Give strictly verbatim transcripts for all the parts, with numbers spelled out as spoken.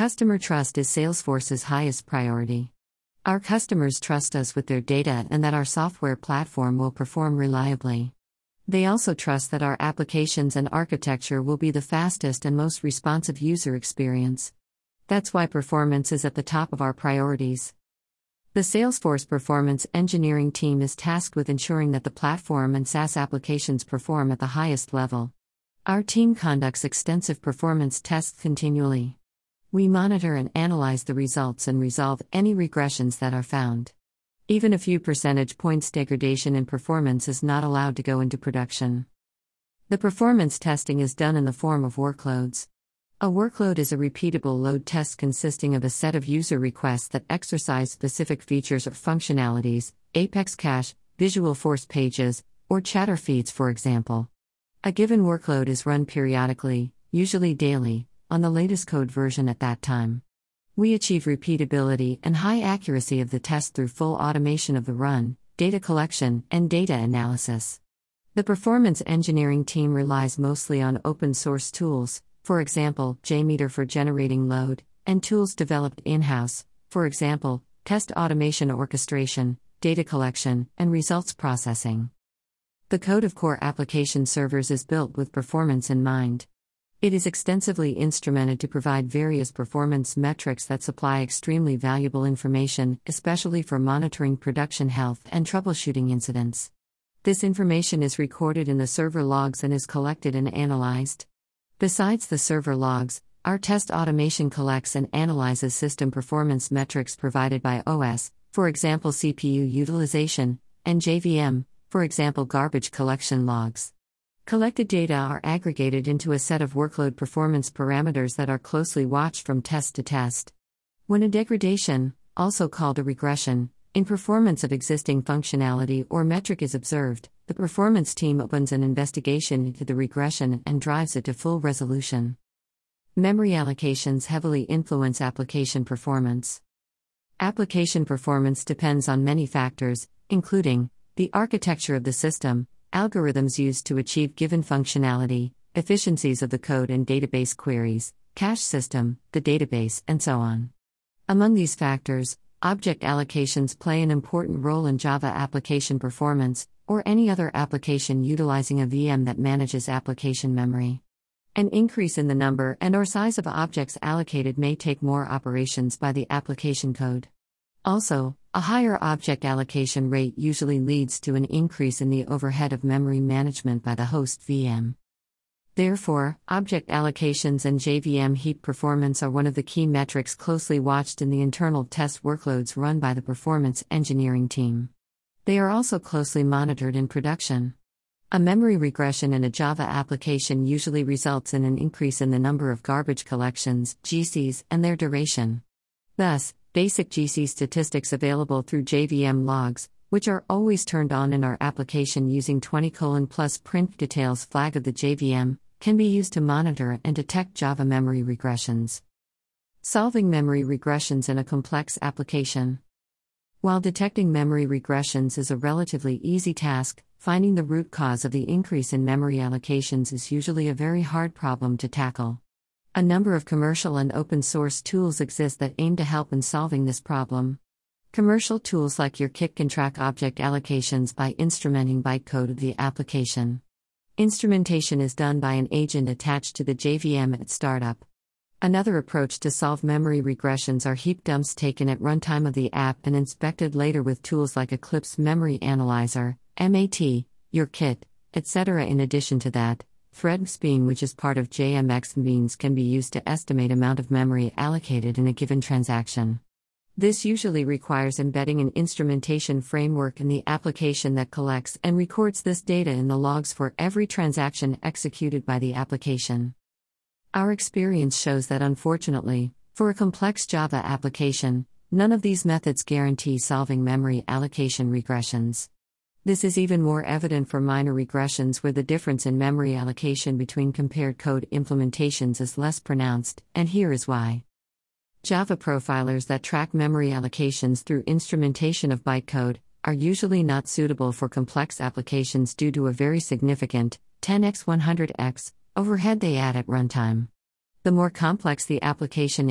Customer trust is Salesforce's highest priority. Our customers trust us with their data and that our software platform will perform reliably. They also trust that our applications and architecture will be the fastest and most responsive user experience. That's why performance is at the top of our priorities. The Salesforce Performance Engineering team is tasked with ensuring that the platform and SaaS applications perform at the highest level. Our team conducts extensive performance tests continually. We monitor and analyze the results and resolve any regressions that are found. Even a few percentage points degradation in performance is not allowed to go into production. The performance testing is done in the form of workloads. A workload is a repeatable load test consisting of a set of user requests that exercise specific features or functionalities, Apex Cache, Visualforce pages, or chatter feeds, for example. A given workload is run periodically, usually daily, on the latest code version at that time. We achieve repeatability and high accuracy of the test through full automation of the run, data collection, and data analysis. The performance engineering team relies mostly on open source tools, for example, JMeter for generating load, and tools developed in-house, for example, test automation orchestration, data collection, and results processing. The code of core application servers is built with performance in mind. It is extensively instrumented to provide various performance metrics that supply extremely valuable information, especially for monitoring production health and troubleshooting incidents. This information is recorded in the server logs and is collected and analyzed. Besides the server logs, our test automation collects and analyzes system performance metrics provided by O S, for example C P U utilization, and J V M, for example garbage collection logs. Collected data are aggregated into a set of workload performance parameters that are closely watched from test to test. When a degradation, also called a regression, in performance of existing functionality or metric is observed, the performance team opens an investigation into the regression and drives it to full resolution. Memory allocations heavily influence application performance. Application performance depends on many factors, including the architecture of the system, algorithms used to achieve given functionality, efficiencies of the code and database queries, cache system, the database, and so on. Among these factors, object allocations play an important role in Java application performance, or any other application utilizing a V M that manages application memory. An increase in the number and/or size of objects allocated may take more operations by the application code. Also, a higher object allocation rate usually leads to an increase in the overhead of memory management by the host V M. Therefore, object allocations and J V M heap performance are one of the key metrics closely watched in the internal test workloads run by the performance engineering team. They are also closely monitored in production. A memory regression in a Java application usually results in an increase in the number of garbage collections, G Cs, and their duration. Thus, basic G C statistics available through J V M logs, which are always turned on in our application using twenty colon plus print details flag of the J V M, can be used to monitor and detect Java memory regressions. Solving memory regressions in a complex application. While detecting memory regressions is a relatively easy task, finding the root cause of the increase in memory allocations is usually a very hard problem to tackle. A number of commercial and open source tools exist that aim to help in solving this problem. Commercial tools like YourKit can track object allocations by instrumenting bytecode of the application. Instrumentation is done by an agent attached to the J V M at startup. Another approach to solve memory regressions are heap dumps taken at runtime of the app and inspected later with tools like Eclipse Memory Analyzer, M A T, YourKit, et cetera. In addition to that, ThreadSpeen, which is part of J M X Means, can be used to estimate amount of memory allocated in a given transaction. This usually requires embedding an instrumentation framework in the application that collects and records this data in the logs for every transaction executed by the application. Our experience shows that unfortunately, for a complex Java application, none of these methods guarantee solving memory allocation regressions. This is even more evident for minor regressions where the difference in memory allocation between compared code implementations is less pronounced, and here is why. Java profilers that track memory allocations through instrumentation of bytecode are usually not suitable for complex applications due to a very significant, ten by one hundred x, overhead they add at runtime. The more complex the application is,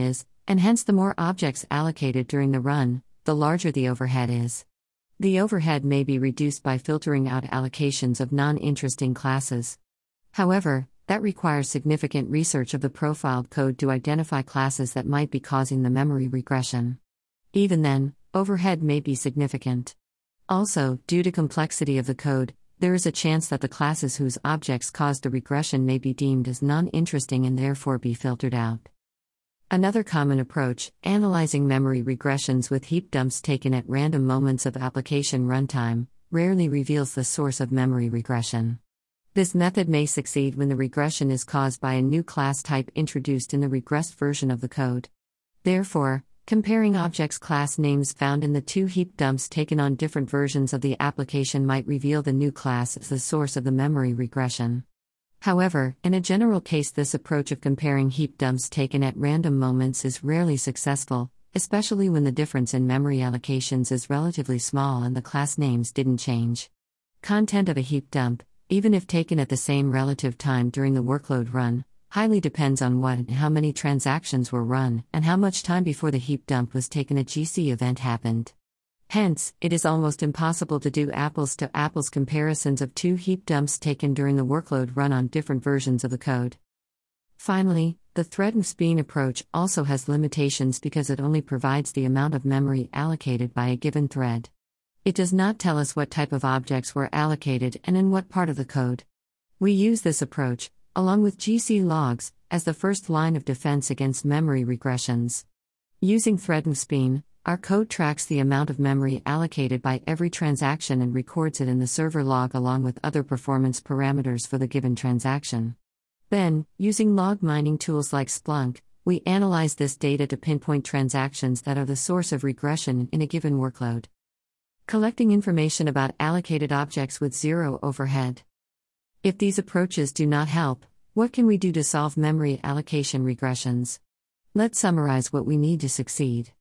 and hence the more objects allocated during the run, the larger the overhead is. The overhead may be reduced by filtering out allocations of non-interesting classes. However, that requires significant research of the profiled code to identify classes that might be causing the memory regression. Even then, overhead may be significant. Also, due to complexity of the code, there is a chance that the classes whose objects caused the regression may be deemed as non-interesting and therefore be filtered out. Another common approach, analyzing memory regressions with heap dumps taken at random moments of application runtime, rarely reveals the source of memory regression. This method may succeed when the regression is caused by a new class type introduced in the regressed version of the code. Therefore, comparing objects class names found in the two heap dumps taken on different versions of the application might reveal the new class as the source of the memory regression. However, in a general case, this approach of comparing heap dumps taken at random moments is rarely successful, especially when the difference in memory allocations is relatively small and the class names didn't change. Content of a heap dump, even if taken at the same relative time during the workload run, highly depends on what and how many transactions were run and how much time before the heap dump was taken a G C event happened. Hence, it is almost impossible to do apples-to-apples comparisons of two heap dumps taken during the workload run on different versions of the code. Finally, the thread and spine approach also has limitations because it only provides the amount of memory allocated by a given thread. It does not tell us what type of objects were allocated and in what part of the code. We use this approach, along with G C logs, as the first line of defense against memory regressions. Using thread and spine, our code tracks the amount of memory allocated by every transaction and records it in the server log along with other performance parameters for the given transaction. Then, using log mining tools like Splunk, we analyze this data to pinpoint transactions that are the source of regression in a given workload. Collecting information about allocated objects with zero overhead. If these approaches do not help, what can we do to solve memory allocation regressions? Let's summarize what we need to succeed.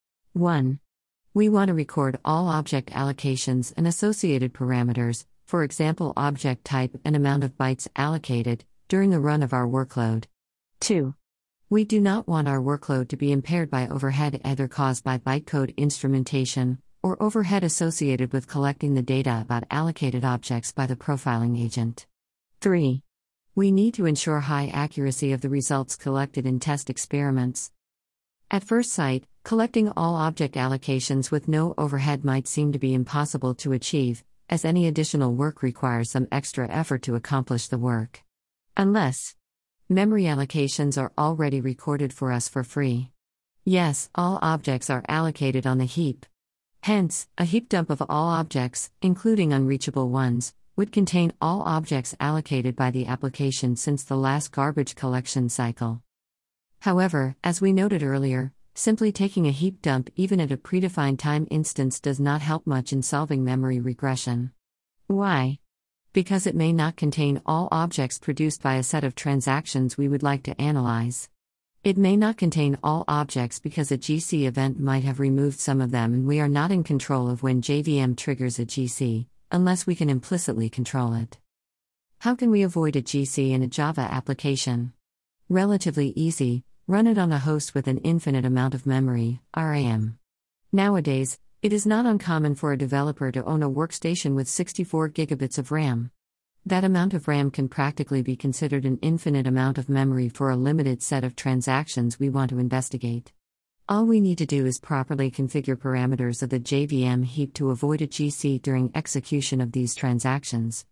one. We want to record all object allocations and associated parameters, for example object type and amount of bytes allocated, during the run of our workload. two. We do not want our workload to be impaired by overhead either caused by bytecode instrumentation, or overhead associated with collecting the data about allocated objects by the profiling agent. three. We need to ensure high accuracy of the results collected in test experiments. At first sight, collecting all object allocations with no overhead might seem to be impossible to achieve, as any additional work requires some extra effort to accomplish the work. Unless memory allocations are already recorded for us for free. Yes, all objects are allocated on the heap. Hence, a heap dump of all objects, including unreachable ones, would contain all objects allocated by the application since the last garbage collection cycle. However, as we noted earlier, simply taking a heap dump even at a predefined time instance does not help much in solving memory regression. Why? Because it may not contain all objects produced by a set of transactions we would like to analyze. It may not contain all objects because a G C event might have removed some of them and we are not in control of when J V M triggers a G C, unless we can implicitly control it. How can we avoid a G C in a Java application? Relatively easy, run it on a host with an infinite amount of memory, RAM. Nowadays, it is not uncommon for a developer to own a workstation with sixty-four gigabits of RAM. That amount of RAM can practically be considered an infinite amount of memory for a limited set of transactions we want to investigate. All we need to do is properly configure parameters of the J V M heap to avoid a G C during execution of these transactions.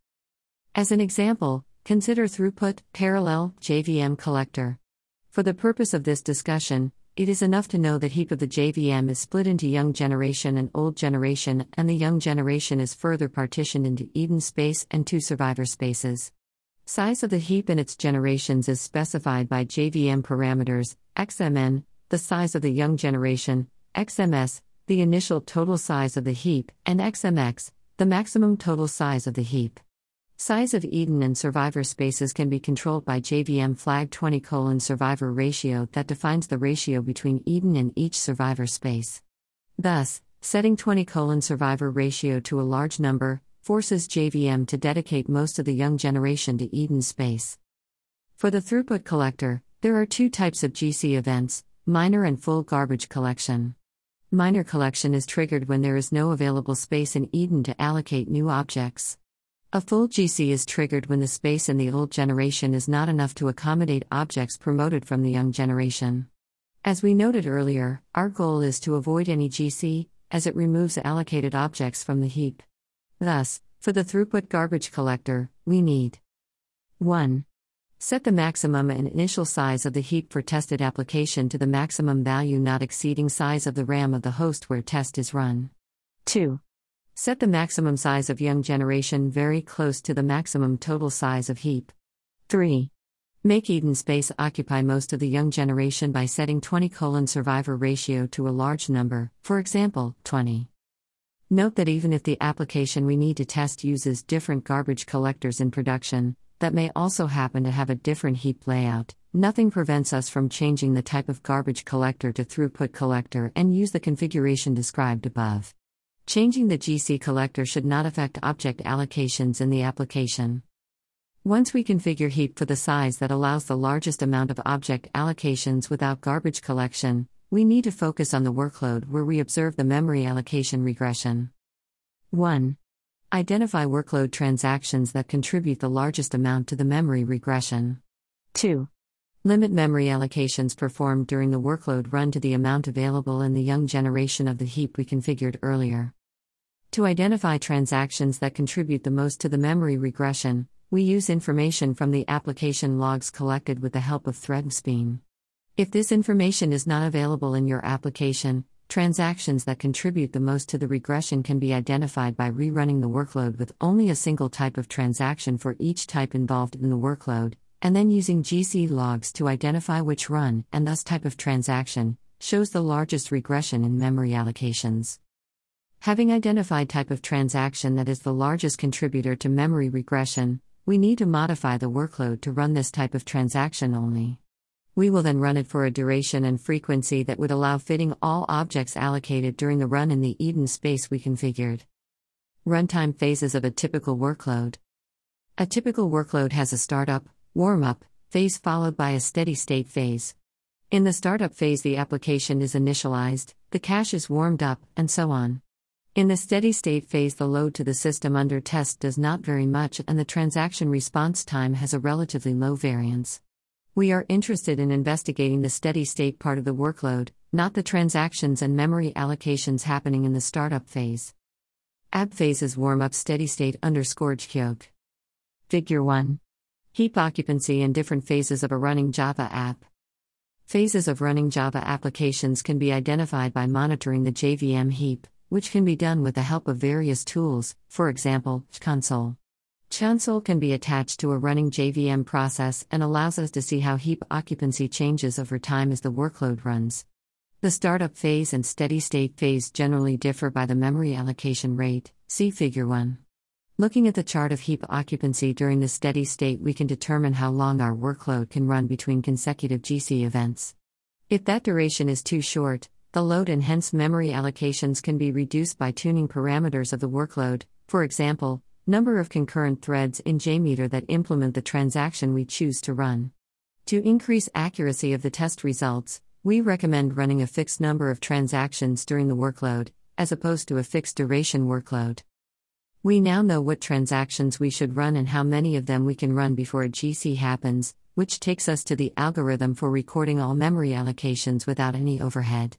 As an example, consider throughput, parallel, J V M collector. For the purpose of this discussion, it is enough to know that heap of the J V M is split into young generation and old generation, and the young generation is further partitioned into Eden space and two survivor spaces. Size of the heap and its generations is specified by J V M parameters, X M N, the size of the young generation, X M S, the initial total size of the heap, and X M X, the maximum total size of the heap. Size of Eden and survivor spaces can be controlled by J V M flag twenty colon survivor ratio that defines the ratio between Eden and each survivor space. Thus, setting twenty colon survivor ratio to a large number forces J V M to dedicate most of the young generation to Eden space. For the throughput collector, there are two types of G C events, Minor and full garbage collection. Minor collection is triggered when there is no available space in Eden to allocate new objects. A full G C is triggered when the space in the old generation is not enough to accommodate objects promoted from the young generation. As we noted earlier, our goal is to avoid any G C, as it removes allocated objects from the heap. Thus, for the throughput garbage collector, we need one. Set the maximum and initial size of the heap for tested application to the maximum value not exceeding size of the RAM of the host where test is run. two. Set the maximum size of young generation very close to the maximum total size of heap. three. Make Eden space occupy most of the young generation by setting twenty colon survivor ratio to a large number, for example, twenty. Note that even if the application we need to test uses different garbage collectors in production, that may also happen to have a different heap layout, nothing prevents us from changing the type of garbage collector to throughput collector and use the configuration described above. Changing the G C collector should not affect object allocations in the application. Once we configure heap for the size that allows the largest amount of object allocations without garbage collection, we need to focus on the workload where we observe the memory allocation regression. one. Identify workload transactions that contribute the largest amount to the memory regression. two. Limit memory allocations performed during the workload run to the amount available in the young generation of the heap we configured earlier. To identify transactions that contribute the most to the memory regression, we use information from the application logs collected with the help of ThreadSpeen. If this information is not available in your application, transactions that contribute the most to the regression can be identified by rerunning the workload with only a single type of transaction for each type involved in the workload, and then using G C logs to identify which run, and thus type of transaction, shows the largest regression in memory allocations. Having identified type of transaction that is the largest contributor to memory regression, we need to modify the workload to run this type of transaction only. We will then run it for a duration and frequency that would allow fitting all objects allocated during the run in the Eden space we configured. Runtime phases of a typical workload. A typical workload has a startup, warm-up phase followed by a steady-state phase. In the startup phase, the application is initialized, the cache is warmed up, and so on. In the steady-state phase, the load to the system under test does not vary much and the transaction response time has a relatively low variance. We are interested in investigating the steady-state part of the workload, not the transactions and memory allocations happening in the startup phase. App phases warm-up steady-state underscore Q. Figure one. Heap occupancy in different phases of a running Java app. Phases of running Java applications can be identified by monitoring the J V M heap, which can be done with the help of various tools, for example, chconsole. chconsole can be attached to a running J V M process and allows us to see how heap occupancy changes over time as the workload runs. The startup phase and steady-state phase generally differ by the memory allocation rate, see Figure one. Looking at the chart of heap occupancy during the steady state, we can determine how long our workload can run between consecutive G C events. If that duration is too short, the load and hence memory allocations can be reduced by tuning parameters of the workload, for example, number of concurrent threads in JMeter that implement the transaction we choose to run. To increase accuracy of the test results, we recommend running a fixed number of transactions during the workload, as opposed to a fixed duration workload. We now know what transactions we should run and how many of them we can run before a G C happens, which takes us to the algorithm for recording all memory allocations without any overhead.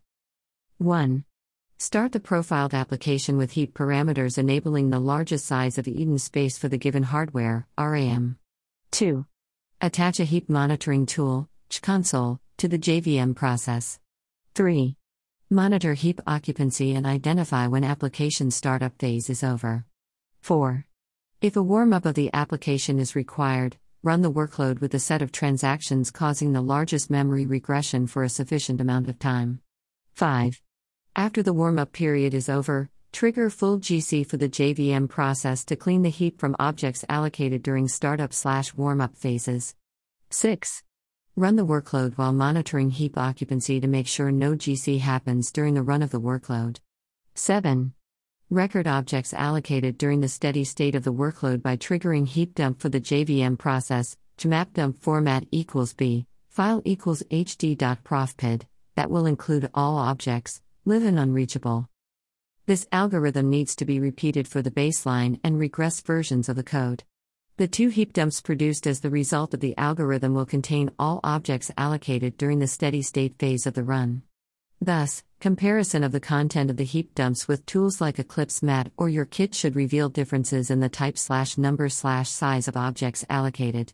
one. Start the profiled application with heap parameters enabling the largest size of Eden space for the given hardware, RAM. two. Attach a heap monitoring tool, chconsole, to the J V M process. three. Monitor heap occupancy and identify when application startup phase is over. four. If a warm-up of the application is required, run the workload with a set of transactions causing the largest memory regression for a sufficient amount of time. five. After the warm-up period is over, trigger full G C for the J V M process to clean the heap from objects allocated during startup/warm-up phases. six. Run the workload while monitoring heap occupancy to make sure no G C happens during the run of the workload. seven. Record objects allocated during the steady state of the workload by triggering heap dump for the J V M process, jmap dump format equals b, file equals hd.profpid, that will include all objects, live and unreachable. This algorithm needs to be repeated for the baseline and regressed versions of the code. The two heap dumps produced as the result of the algorithm will contain all objects allocated during the steady-state phase of the run. Thus, comparison of the content of the heap dumps with tools like Eclipse Mat or your kit should reveal differences in the type slash number slash size of objects allocated.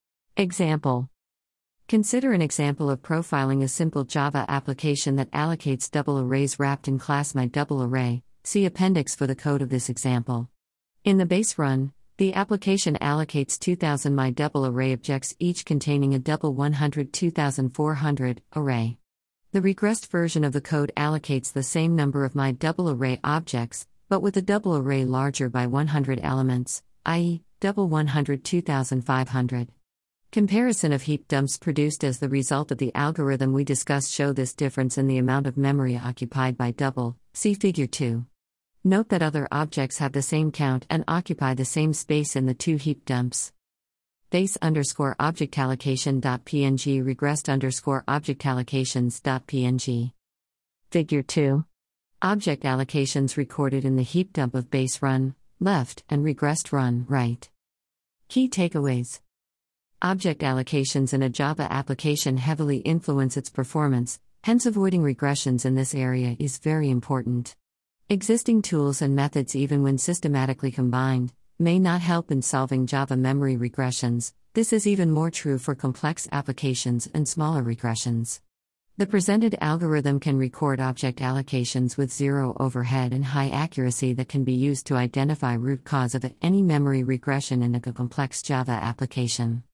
Example. Consider an example of profiling a simple Java application that allocates double arrays wrapped in class myDoubleArray. See appendix for the code of this example. In the base run, the application allocates two thousand myDoubleArray objects each containing a double one hundred two thousand four hundred array. The regressed version of the code allocates the same number of myDoubleArray objects, but with a double array larger by one hundred elements, that is, double one hundred two thousand five hundred. Comparison of heap dumps produced as the result of the algorithm we discussed show this difference in the amount of memory occupied by double, see Figure two. Note that other objects have the same count and occupy the same space in the two heap dumps. Base underscore object allocation.png regressed underscore object allocations.png. Figure two. Object allocations recorded in the heap dump of base run, left, and regressed run, right. Key takeaways. Object allocations in a Java application heavily influence its performance, hence avoiding regressions in this area is very important. Existing tools and methods, even when systematically combined, may not help in solving Java memory regressions. This is even more true for complex applications and smaller regressions. The presented algorithm can record object allocations with zero overhead and high accuracy that can be used to identify root cause of any memory regression in a complex Java application.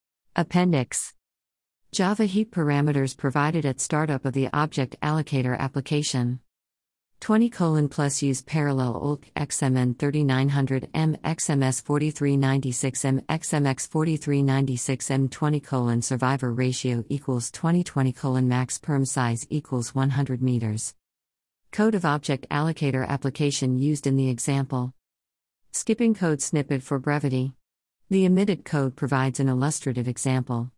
Appendix. Java heap parameters provided at startup of the object allocator application. twenty colon plus use parallel O L K X M N thirty-nine hundred M X M S forty-three ninety-six M X M X forty-three ninety-six M twenty colon survivor ratio equals twenty twenty colon max perm size equals one hundred meters. Code of object allocator application used in the example. Skipping code snippet for brevity. The omitted code provides an illustrative example.